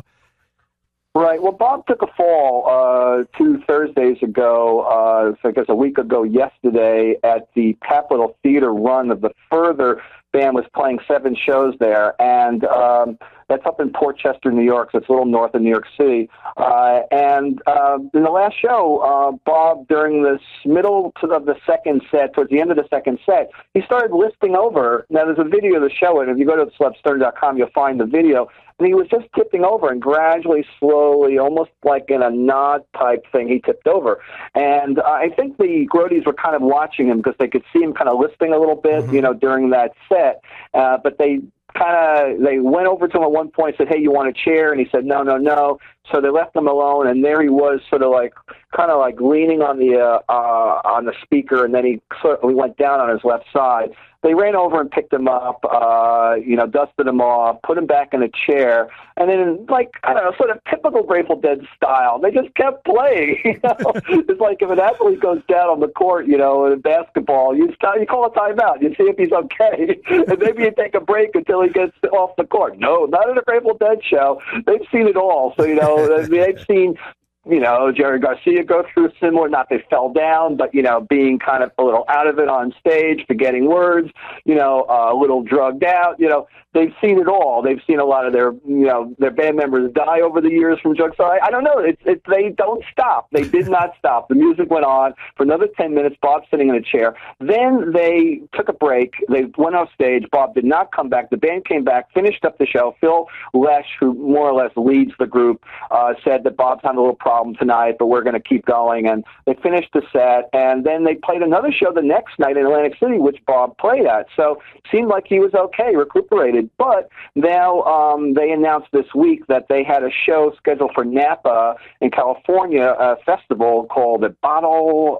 Right. Well, Bob took a fall uh, two Thursdays ago, uh, so I guess a week ago yesterday, at the Capitol Theater run of the Further band was playing seven shows there, and um, that's up in Port Chester, New York, so it's a little north of New York City. Uh, and uh, in the last show, uh, Bob, during the middle of the second set, towards the end of the second set, he started listing over. Now, there's a video to show it. If you go to celeb stoner dot com, you'll find the video. And he was just tipping over, and gradually, slowly, almost like in a nod type thing, he tipped over. And uh, I think the Grodies were kind of watching him because they could see him kind of lisping a little bit, mm-hmm. you know, during that set. Uh, but they kind of, they went over to him at one point and said, hey, you want a chair? And he said, no, no, no. So they left him alone, and there he was, sort of like, kind of like leaning on the uh, uh, on the speaker, and then he sort of, he went down on his left side. They ran over and picked him up, uh, you know, dusted him off, put him back in a chair, and then, like, I don't know, sort of typical Grateful Dead style, they just kept playing. You know? It's like if an athlete goes down on the court, you know, in basketball, you start, you call a timeout, you see if he's okay, and maybe you take a break until he gets off the court. No, not in a Grateful Dead show. They've seen it all, so, you know, they've seen, you know, Jerry Garcia go through similar, not they fell down, but, you know, being kind of a little out of it on stage, forgetting words, you know, uh, a little drugged out, you know, they've seen it all. They've seen a lot of their, you know, their band members die over the years from drugs. So I, I don't know. It's, it's, they don't stop. They did not stop. The music went on for another ten minutes, Bob sitting in a chair. Then they took a break. They went off stage. Bob did not come back. The band came back, finished up the show. Phil Lesh, who more or less leads the group, uh, said that Bob's having a little problem tonight, but we're going to keep going. And they finished the set, and then they played another show the next night in Atlantic City, which Bob played at. So it seemed like he was okay, recuperated. But now um, they announced this week that they had a show scheduled for Napa in California, a festival called the Bottle.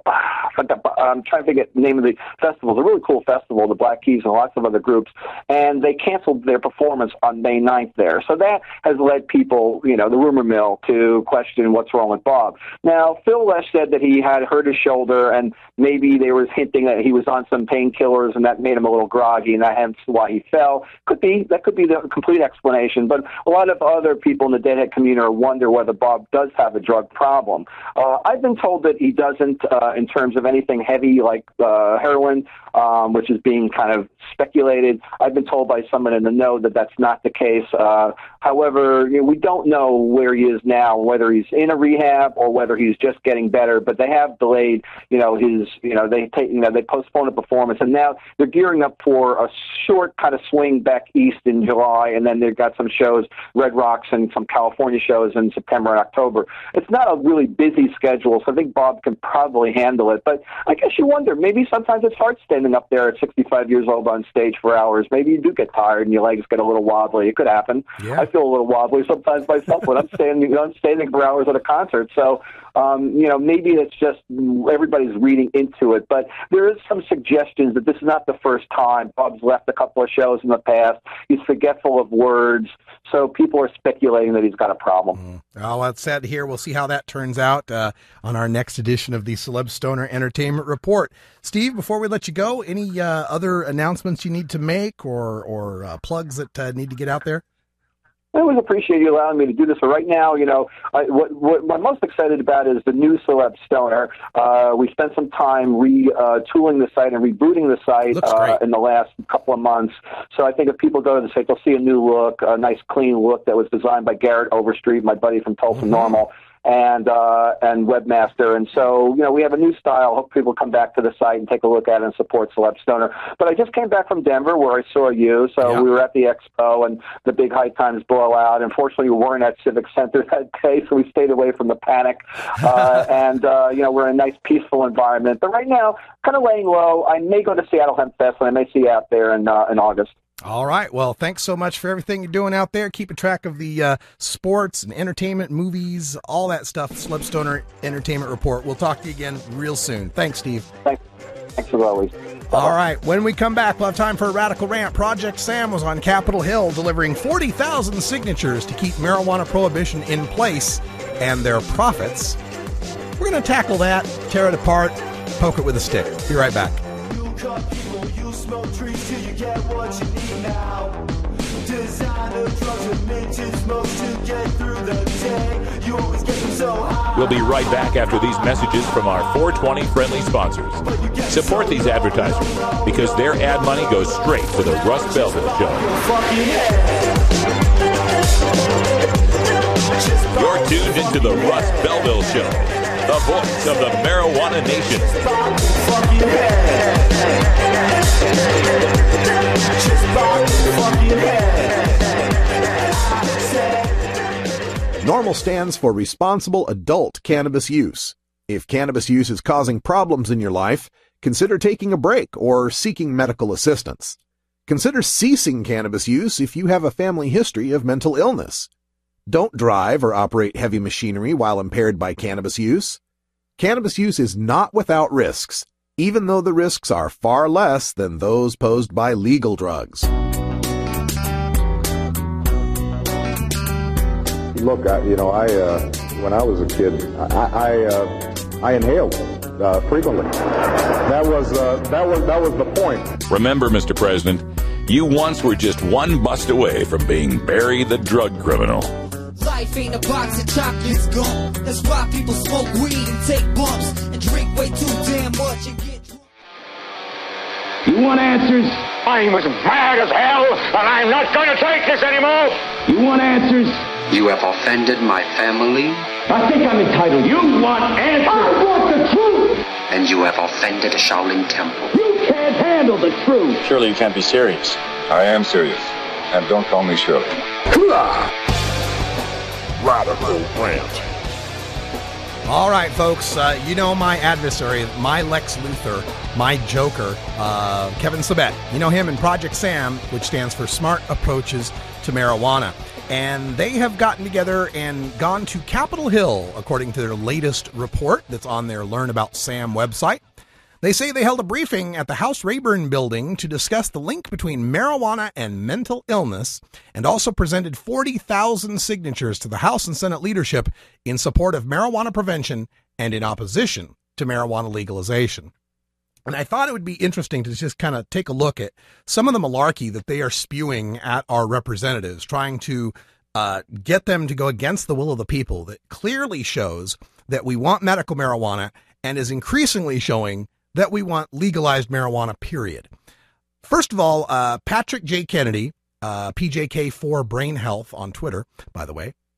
I'm trying to forget the name of the festival. It's a really cool festival, the Black Keys and lots of other groups. And they canceled their performance on May ninth there. So that has led people, you know, the rumor mill, to question what's wrong with Bob. Now, Phil Lesh said that he had hurt his shoulder, and maybe they were hinting that he was on some painkillers, and that made him a little groggy, and that hence why he fell. Could be. That could be the complete explanation. But a lot of other people in the Deadhead community wonder whether Bob does have a drug problem. Uh, I've been told that he doesn't, uh, in terms of anything heavy like uh, heroin, um, which is being kind of speculated. I've been told by someone in the know that that's not the case. Uh, however, you know, we don't know where he is now, whether he's in a rehab rehab or whether he's just getting better. But they have delayed, you know, his, you know, they take, you know, they postponed a performance, and now they're gearing up for a short kind of swing back east in July, and then they've got some shows, Red Rocks and some California shows in September and October. It's not a really busy schedule, so I think Bob can probably handle it. But I guess you wonder, maybe sometimes it's hard standing up there at sixty-five years old on stage for hours. Maybe you do get tired and your legs get a little wobbly. It could happen. Yeah. I feel a little wobbly sometimes myself when I'm standing, I'm standing for hours at a concert. So, um, you know, maybe it's just everybody's reading into it. But there is some suggestions that this is not the first time. Bob's left a couple of shows in the past. He's forgetful of words. So people are speculating that he's got a problem. Mm. Well, that's sad to hear. We'll see how that turns out uh, on our next edition of the Celeb Stoner Entertainment Report. Steve, before we let you go, any uh, other announcements you need to make or, or uh, plugs that uh, need to get out there? I always appreciate you allowing me to do this. So right now, you know, I, what, what I'm most excited about is the new Celeb Stoner. Uh, we spent some time retooling uh, the site and rebooting the site uh, in the last couple of months. So I think if people go to the site, they'll see a new look, a nice clean look that was designed by Garrett Overstreet, my buddy from Tulsa mm-hmm. Normal. And uh, and Webmaster. And so, you know, we have a new style. Hope people come back to the site and take a look at it and support Celeb Stoner. But I just came back from Denver where I saw you. So yeah. we were at the expo and the big High Times blowout. Unfortunately, we weren't at Civic Center that day, so we stayed away from the panic. Uh, and, uh, you know, we're in a nice, peaceful environment. But right now, kind of laying low. I may go to Seattle Hemp Fest, and I may see you out there in, uh, in August. All right. Well, thanks so much for everything you're doing out there. Keeping track of the uh, sports and entertainment, movies, all that stuff. Celeb Stoner Entertainment Report. We'll talk to you again real soon. Thanks, Steve. Thanks. Thanks as always. All right. When we come back, we'll have time for a radical rant. Project Sam was on Capitol Hill delivering forty thousand signatures to keep marijuana prohibition in place and their profits. We're going to tackle that, tear it apart, poke it with a stick. Be right back. Smoke trees till you get what you need now. Designer drugs and minted smokes to get through the day. You always get them so high. We'll be right back after these messages from our four twenty friendly sponsors. Support these advertisers because their ad money goes straight to the Russ Belville Show. You're tuned into the Russ Belville Show, the voice of the marijuana nation. NORMAL stands for Responsible Adult Cannabis Use. If cannabis use is causing problems in your life, consider taking a break or seeking medical assistance. Consider ceasing cannabis use if you have a family history of mental illness. Don't drive or operate heavy machinery while impaired by cannabis use. Cannabis use is not without risks, even though the risks are far less than those posed by legal drugs. Look, I, you know, I uh, when I was a kid, I I, uh, I inhaled uh, frequently. That was uh, that was that was the point. Remember, Mister President, you once were just one bust away from being Barry the drug criminal. Life ain't a box of chocolates gum. That's why people smoke weed and take bumps and drink way too damn much and get drunk. You want answers? I'm as mad as hell, and I'm not going to take this anymore. You want answers? You have offended my family. I think I'm entitled. You want answers? I want the truth. And you have offended a Shaolin temple. You can't handle the truth. Surely you can't be serious. I am serious. And don't call me Shirley. Hooah! Radical rant. All right, folks, uh, you know my adversary, my Lex Luthor, my Joker, uh, Kevin Sabet. You know him in Project Sam, which stands for Smart Approaches to Marijuana. And they have gotten together and gone to Capitol Hill, according to their latest report that's on their Learn About Sam website. They say they held a briefing at the House Rayburn building to discuss the link between marijuana and mental illness, and also presented forty thousand signatures to the House and Senate leadership in support of marijuana prevention and in opposition to marijuana legalization. And I thought it would be interesting to just kind of take a look at some of the malarkey that they are spewing at our representatives, trying to uh, get them to go against the will of the people, that clearly shows that we want medical marijuana and is increasingly showing that we want legalized marijuana, period. First of all, uh, Patrick J. Kennedy, uh, P J K four Brain Health on Twitter, by the way,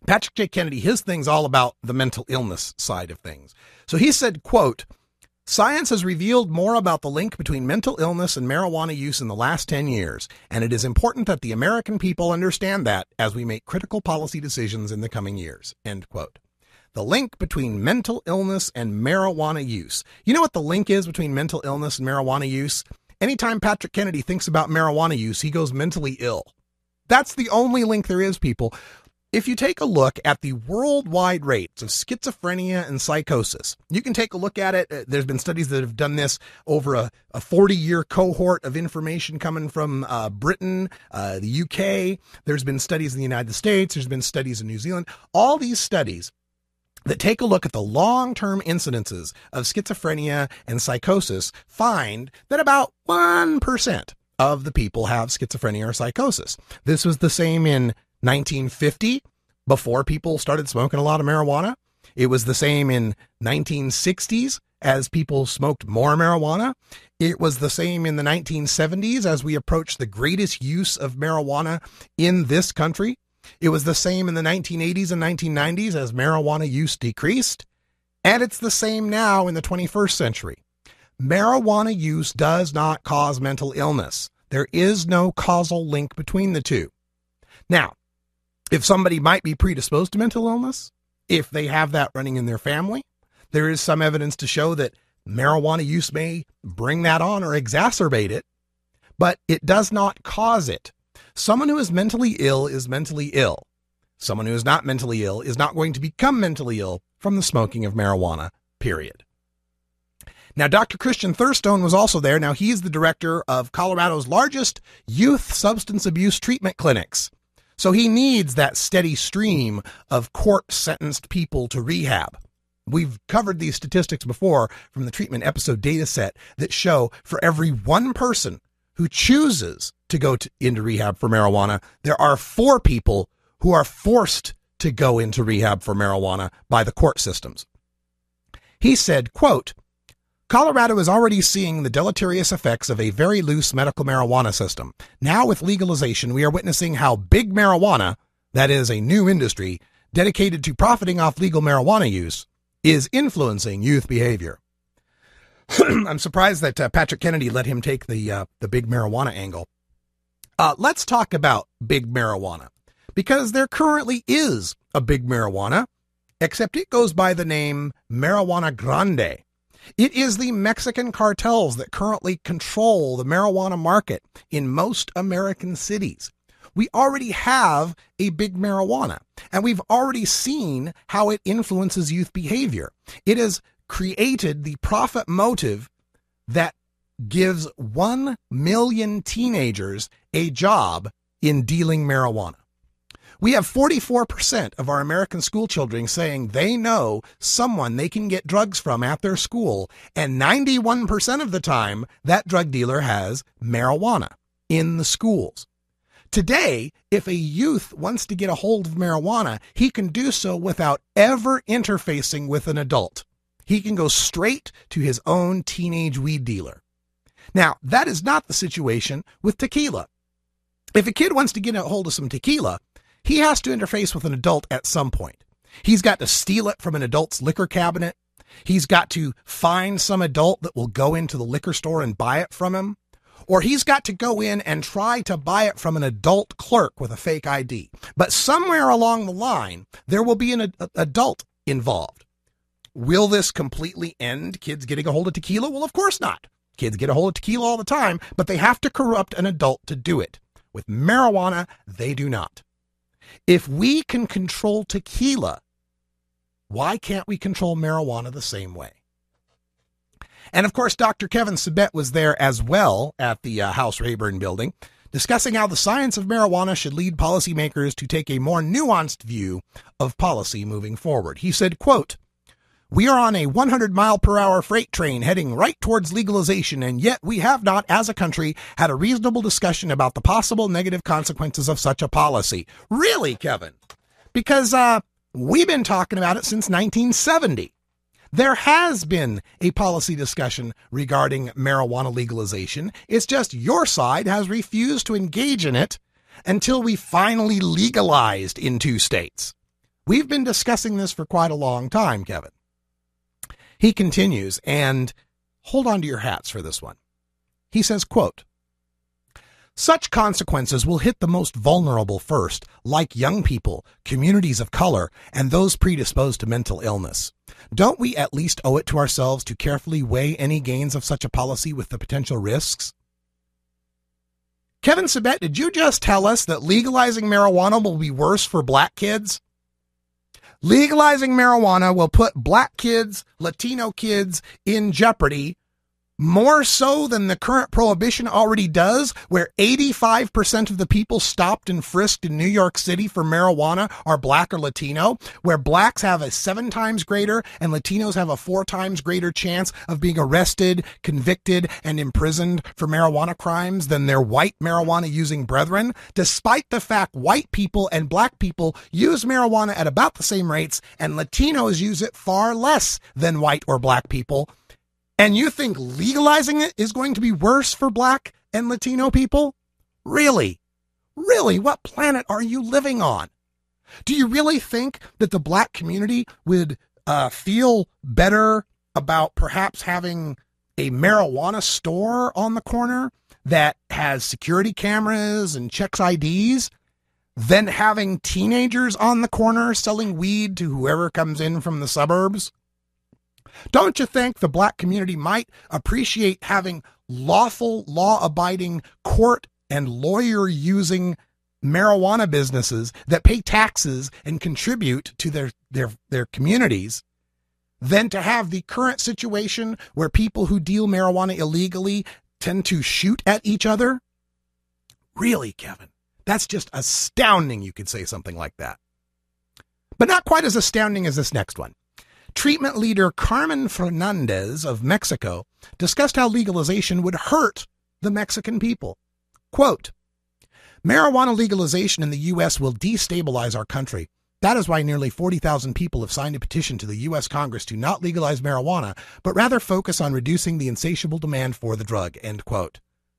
Patrick J. Kennedy, his thing's all about the mental illness side of things. So he said, quote, science has revealed more about the link between mental illness and marijuana use in the last ten years, and it is important that the American people understand that as we make critical policy decisions in the coming years, end quote. The link between mental illness and marijuana use. You know what the link is between mental illness and marijuana use? Anytime Patrick Kennedy thinks about marijuana use, he goes mentally ill. That's the only link there is, people. If you take a look at the worldwide rates of schizophrenia and psychosis, you can take a look at it. There's been studies that have done this over a, a forty-year cohort of information coming from uh, Britain, uh, the U K. There's been studies in the United States. There's been studies in New Zealand. All these studies that take a look at the long-term incidences of schizophrenia and psychosis find that about one percent of the people have schizophrenia or psychosis. This was the same in nineteen fifty, before people started smoking a lot of marijuana. It was the same in nineteen sixties as people smoked more marijuana. It was the same in the nineteen seventies as we approached the greatest use of marijuana in this country. It was the same in the nineteen eighties and nineteen nineties as marijuana use decreased. And it's the same now in the twenty-first century. Marijuana use does not cause mental illness. There is no causal link between the two. Now, if somebody might be predisposed to mental illness, if they have that running in their family, there is some evidence to show that marijuana use may bring that on or exacerbate it, but it does not cause it. Someone who is mentally ill is mentally ill. Someone who is not mentally ill is not going to become mentally ill from the smoking of marijuana, period. Now, Doctor Christian Thurstone was also there. Now, he's the director of Colorado's largest youth substance abuse treatment clinics. So he needs that steady stream of court-sentenced people to rehab. We've covered these statistics before from the treatment episode data set that show for every one person who chooses to go to, into rehab for marijuana, there are four people who are forced to go into rehab for marijuana by the court systems. He said, quote, Colorado is already seeing the deleterious effects of a very loose medical marijuana system. Now with legalization, we are witnessing how big marijuana, that is a new industry dedicated to profiting off legal marijuana use, is influencing youth behavior. I'm surprised that uh, Patrick Kennedy let him take the uh, the big marijuana angle. Uh, let's talk about big marijuana, because there currently is a big marijuana, except it goes by the name Marijuana Grande. It is the Mexican cartels that currently control the marijuana market in most American cities. We already have a big marijuana, and we've already seen how it influences youth behavior. It has created the profit motive that gives one million teenagers a job in dealing marijuana. We have forty-four percent of our American school children saying they know someone they can get drugs from at their school, and ninety-one percent of the time that drug dealer has marijuana in the schools. Today, if a youth wants to get a hold of marijuana, he can do so without ever interfacing with an adult. He can go straight to his own teenage weed dealer. Now, that is not the situation with tequila. If a kid wants to get a hold of some tequila, he has to interface with an adult at some point. He's got to steal it from an adult's liquor cabinet. He's got to find some adult that will go into the liquor store and buy it from him. Or he's got to go in and try to buy it from an adult clerk with a fake I D. But somewhere along the line, there will be an ad- adult involved. Will this completely end kids getting a hold of tequila? Well, of course not. Kids get a hold of tequila all the time, but they have to corrupt an adult to do it. With marijuana, they do not. If we can control tequila, why can't we control marijuana the same way? And of course, Doctor Kevin Sabet was there as well at the uh, House Rayburn building, discussing how the science of marijuana should lead policymakers to take a more nuanced view of policy moving forward. He said, quote, "We are on a one hundred mile per hour freight train heading right towards legalization, and yet we have not, as a country, had a reasonable discussion about the possible negative consequences of such a policy." Really, Kevin? Because uh, we've been talking about it since nineteen seventy. There has been a policy discussion regarding marijuana legalization. It's just your side has refused to engage in it until we finally legalized in two states. We've been discussing this for quite a long time, Kevin. He continues, and hold on to your hats for this one. He says, quote, such consequences will hit the most vulnerable first, like young people, communities of color, and those predisposed to mental illness. Don't we at least owe it to ourselves to carefully weigh any gains of such a policy with the potential risks? Kevin Sabet, did you just tell us that legalizing marijuana will be worse for black kids? Legalizing marijuana will put black kids, Latino kids in jeopardy more so than the current prohibition already does, where eighty-five percent of the people stopped and frisked in New York City for marijuana are black or Latino, where blacks have a seven times greater and Latinos have a four times greater chance of being arrested, convicted, and imprisoned for marijuana crimes than their white marijuana using brethren, despite the fact white people and black people use marijuana at about the same rates and Latinos use it far less than white or black people. And you think legalizing it is going to be worse for black and Latino people? Really? Really? What planet are you living on? Do you really think that the black community would uh, feel better about perhaps having a marijuana store on the corner that has security cameras and checks I Ds than having teenagers on the corner selling weed to whoever comes in from the suburbs? Don't you think the black community might appreciate having lawful, law-abiding, court and lawyer-using marijuana businesses that pay taxes and contribute to their, their, their communities than to have the current situation where people who deal marijuana illegally tend to shoot at each other? Really, Kevin, that's just astounding you could say something like that. But not quite as astounding as this next one. Treatment leader Carmen Fernandez of Mexico discussed how legalization would hurt the Mexican people. Quote, marijuana legalization in the U S will destabilize our country. That is why nearly forty thousand people have signed a petition to the U S Congress to not legalize marijuana, but rather focus on reducing the insatiable demand for the drug, end quote.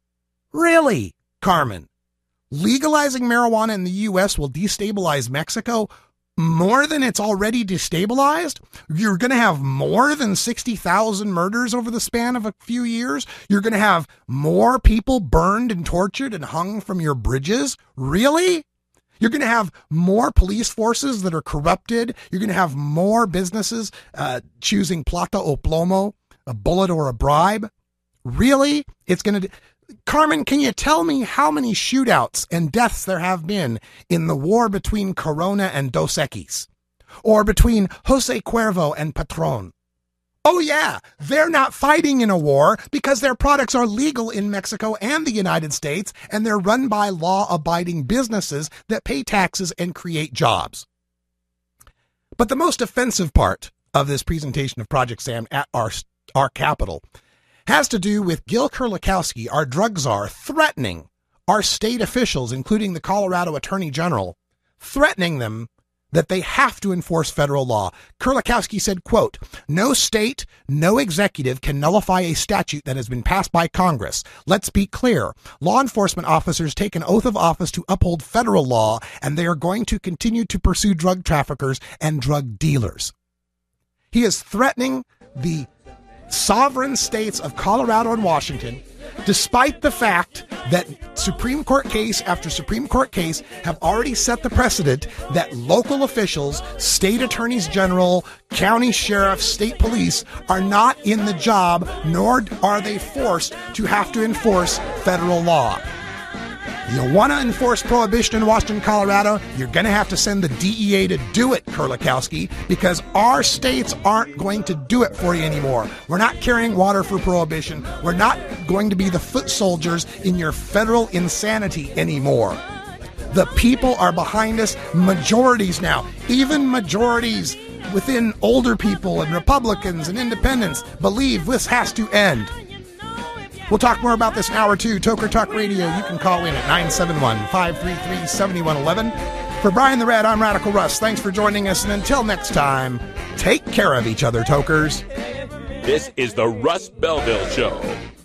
Really, Carmen? Legalizing marijuana in the U S will destabilize Mexico more than it's already destabilized? You're going to have more than sixty thousand murders over the span of a few years? You're going to have more people burned and tortured and hung from your bridges? Really? You're going to have more police forces that are corrupted? You're going to have more businesses uh, choosing plata o plomo, a bullet or a bribe? Really? It's going to... Carmen, can you tell me how many shootouts and deaths there have been in the war between Corona and Dos Equis? Or between Jose Cuervo and Patron? Oh yeah, they're not fighting in a war because their products are legal in Mexico and the United States, and they're run by law-abiding businesses that pay taxes and create jobs. But the most offensive part of this presentation of Project Sam at our, our Capitol has to do with Gil Kurlikowski, our drug czar, threatening our state officials, including the Colorado Attorney General, threatening them that they have to enforce federal law. Kurlikowski said, quote, no state, no executive can nullify a statute that has been passed by Congress. Let's be clear. Law enforcement officers take an oath of office to uphold federal law, and they are going to continue to pursue drug traffickers and drug dealers. He is threatening the sovereign states of Colorado and Washington, despite the fact that Supreme Court case after Supreme Court case have already set the precedent that local officials, state attorneys general, county sheriffs, state police are not in the job, nor are they forced to have to enforce federal law. You want to enforce prohibition in Washington, Colorado? You're going to have to send the D E A to do it, Kurlikowski, because our states aren't going to do it for you anymore. We're not carrying water for prohibition. We're not going to be the foot soldiers in your federal insanity anymore. The people are behind us, majorities now, even majorities within older people and Republicans and independents believe this has to end. We'll talk more about this in hour two. Toker Talk Radio. You can call in at nine seven one, five three three, seven one one one. For Brian the Red, I'm Radical Russ. Thanks for joining us, and until next time, take care of each other, Tokers. This is the Russ Belville Show.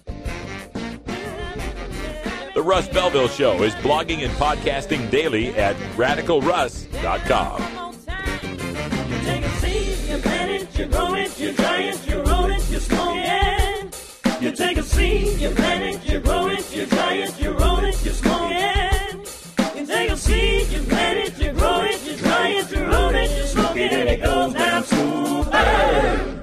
The Russ Belville Show is blogging and podcasting daily at radical russ dot com. it, you grow it, you dry it, you roll it, you smoke it. You take a seed, you plant it, you grow it, you dry it, you roll it, you smoke it. You take a seed, you plant it, you grow it, you dry it, you roll it, you smoke it, and it goes down smooth. Hey!